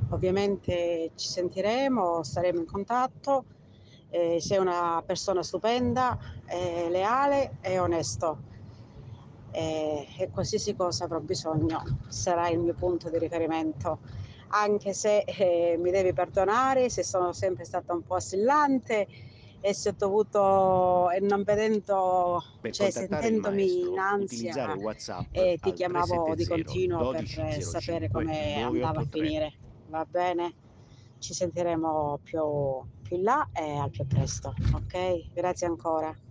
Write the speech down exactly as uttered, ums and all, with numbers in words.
ovviamente ci sentiremo, staremo in contatto. Eh, sei una persona stupenda, eh, leale e onesto. Eh, e qualsiasi cosa avrò bisogno sarà il mio punto di riferimento. Anche se eh, mi devi perdonare se sono sempre stata un po' assillante e se ho dovuto, e non vedendo, Per cioè contattare il sentendomi in maestro, utilizzare ansia, WhatsApp e ti al chiamavo di tre sette zero continuo per uno due eh, zero sapere cinque come andava a nove otto tre. finire. Va bene? Ci sentiremo più, più in là e al più presto, ok? Grazie ancora.